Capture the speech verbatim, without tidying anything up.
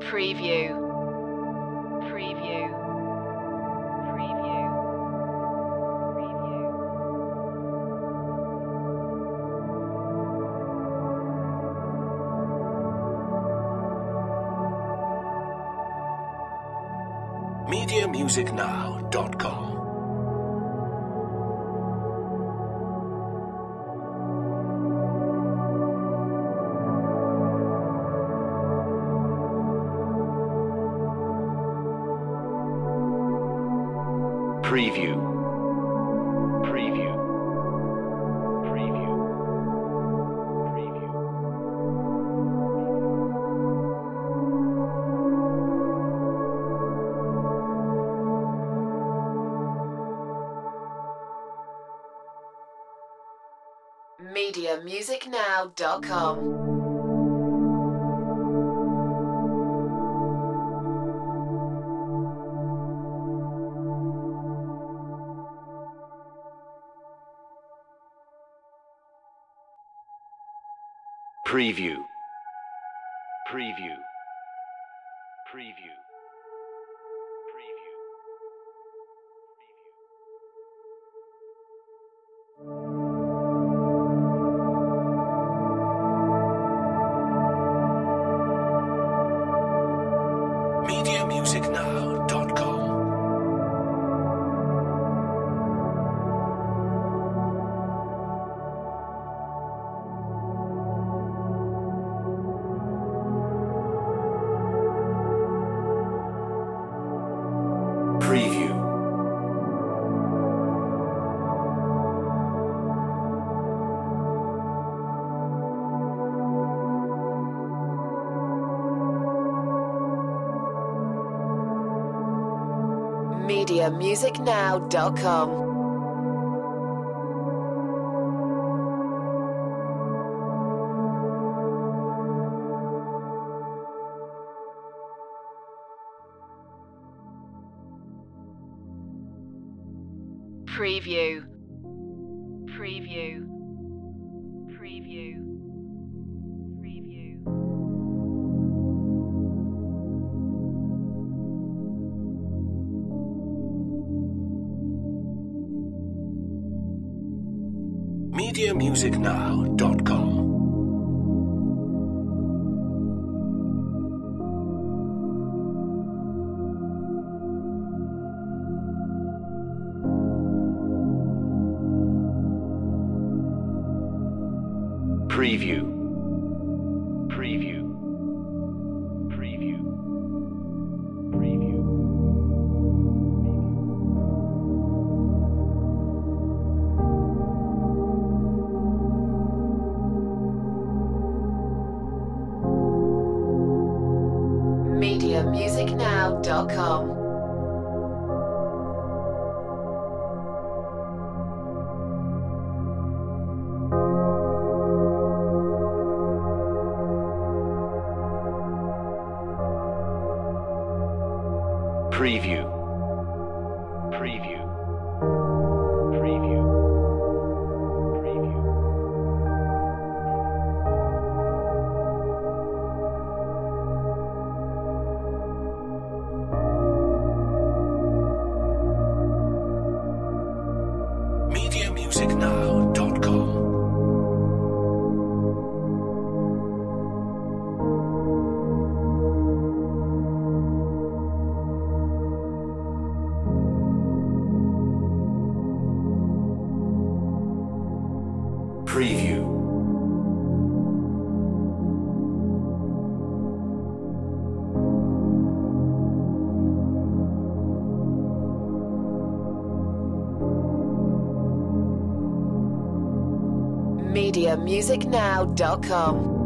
Preview. Preview. Preview. Preview. media music now dot com. Preview. Preview. Preview. Preview. media music now dot com. Preview. Preview. Preview. Preview. media music now dot com. Preview. media music now dot com. Preview. Preview. Preview. Preview. media music now dot com. Preview. Preview. Preview. Preview. media music now dot com. Preview. Preview. Preview. Preview. media music now dot com. Preview. media music now dot com.